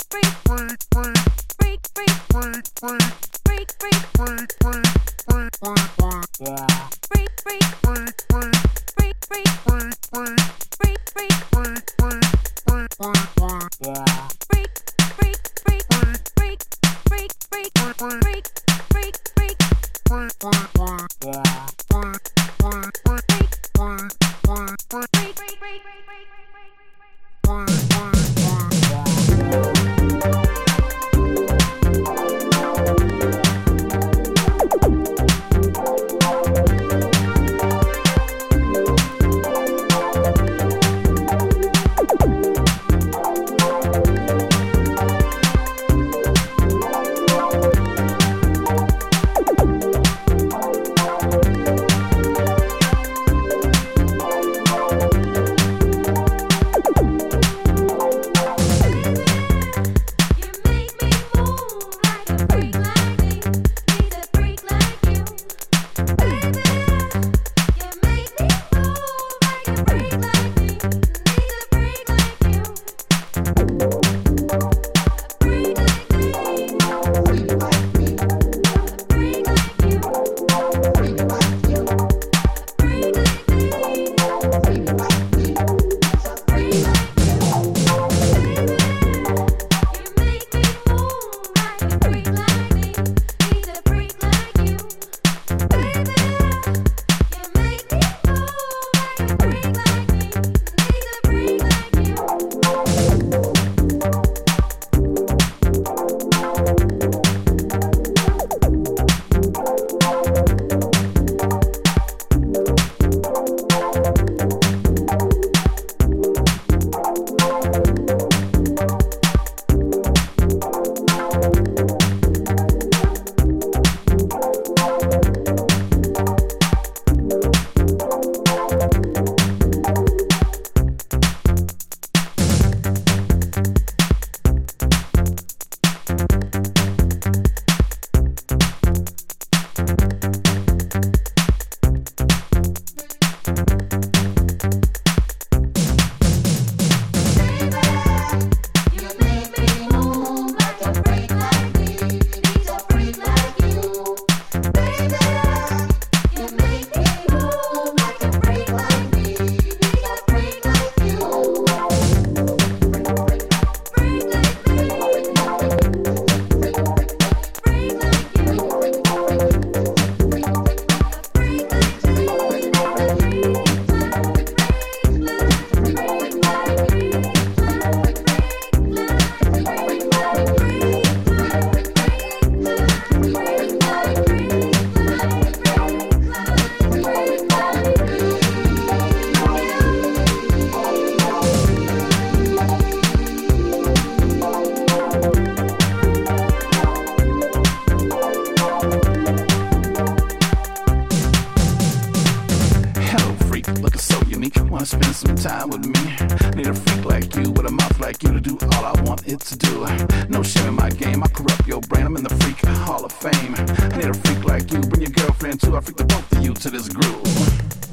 spend some time with me. Need a freak like you with a mouth like you to do all I want it to do. No shame in my game, I corrupt your brain, I'm in the freak hall of fame. I need a freak like you, bring your girlfriend too, I freak the both of you to this groove.